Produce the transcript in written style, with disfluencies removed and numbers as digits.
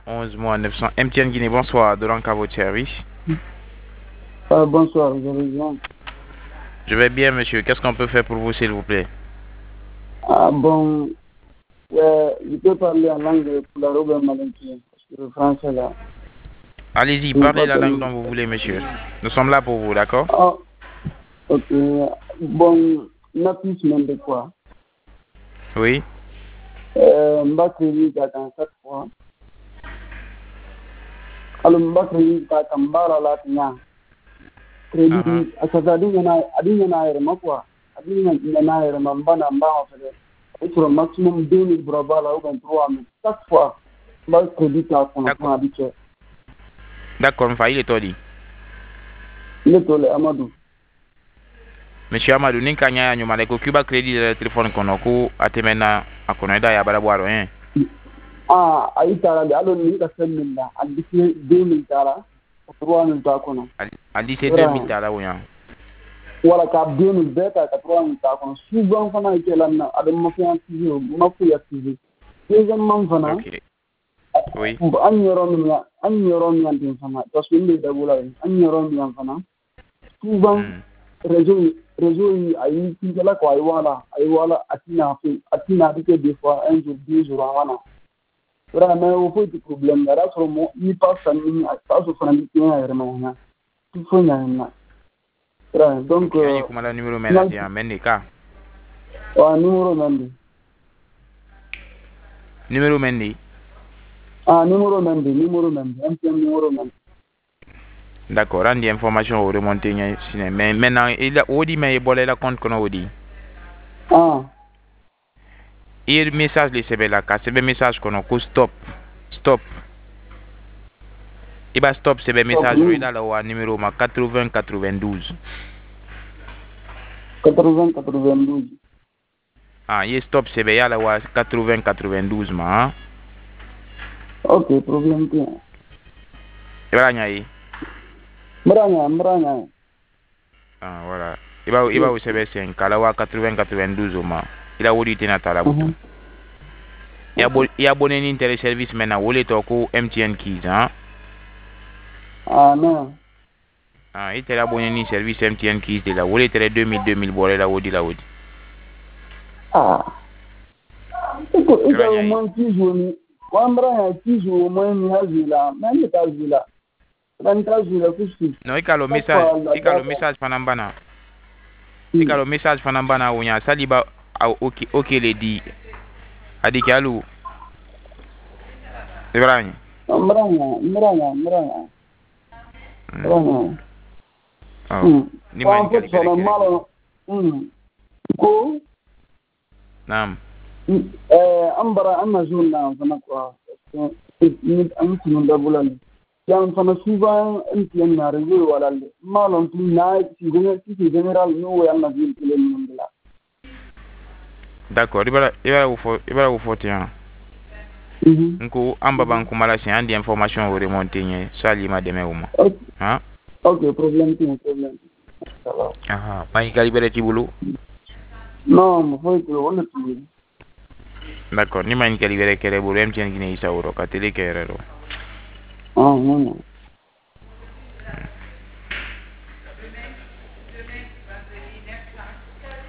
11 mois 900. MTN Guinée, bonsoir. Donc à votre service. Bonsoir, je vais bien. Je vais bien, monsieur. Qu'est-ce qu'on peut faire pour vous, s'il vous plaît? Ah bon, je peux parler en langue pour la robe malinquée, parce que le français là. Allez-y, Je n'ai parlez pas la langue tellement. dont vous voulez, monsieur. Nous sommes là pour vous, d'accord? Ah, ok. Bon, n'a plus semaine de quoi. Oui. M'a créé dans 4 fois. Alors, m'a créé dans Kambara là, tiens. Crédit, à ça, adina na quoi. Adina na mbana mbana fait. Et sur le maximum 2000 brava là, ou 23 000. 4 fois. M'a crédit à qu'on a habitué. D'accord, il est dit. Il est tolé, Amadou. Monsieur Amadou, ni kanya ya nyuma leko kuba credit de téléphone kono ko atemena akono ida ya barabwaro Ayi tara de alo ni ka fɛn min na a disi 2000 tara 3000 t'a kɔnɔ. Ali c'est 2000 tala wonya. Wala ka 2000 bɛɛ ta ka 3000 t'a kɔnɔ. Souvent fana ye kɛla na a bɛ mafia activé o mafia activé. Deuxièmement fana. OK. Oui. An yɔrɔ min yan ten fana parce que n bɛ dabula ye. An yɔrɔ min yan fana. Souvent réseau yi a yi kila ko ayi wala a tina a bɛ kɛ des fois un jour 2 jours a wana. Vraiment, il faut des problèmes. Là, sur moi, il passe à nous, à ce fond, il y a vraiment tout faut y a. Donc, comment la numéro mais là c'est Mendeka. Numéro Mendi. Numéro Mendi. Numéro Mendi. Un peu numéro Mendi. D'accord, on dit information au remonter mais maintenant il a Odi mais il bolé la compte qu'on a Odi. Il message les CB là, c'est le message qu'on a stop. Il va stop c'est le message il a là numéro 80 92. 80 92. Il stop c'est il y a là 80 92 ma. OK, problème pas. Et voilà nyai. Mranya. Voilà. Il va au CB5 là 80 92 ma. Il a Odi tenata là bouton. Il y a abonné ni téléservice maintenant, où les toko MTN keys, hein? Non. Il était abonné ni service MTN keys de là, où les télé 2000 bolé là, où dit là, où dit. Écoute, il y a au moins 10 jours, Wambra, 10 jours, au moins, il y a vu là, même pas vu là. Non, il y a le message Fanambana. Il y a le message Fanambana où il y a Saliba, ok, les dit. Adikalu. C'est vrai. Mranya. Ni ma ko Naam. Ambara Amazon na fana quoi. Ni an tunu dabula ni. Yan fana souvent MTN na réseau wala le. Malon tu na si général no ya na ville le monde là. D'accord, il va vous faut tiens. Nko amba ban kumala si andi information au remonter nye sali ma deme uma. Hein? OK, problème. Ça va. Mai kalibere tibulu. Non, mais faut que on le trouve. D'accord, ni mai kalibere kere bulu MTN Guinée Issa Oro ka tele kere ro. Non.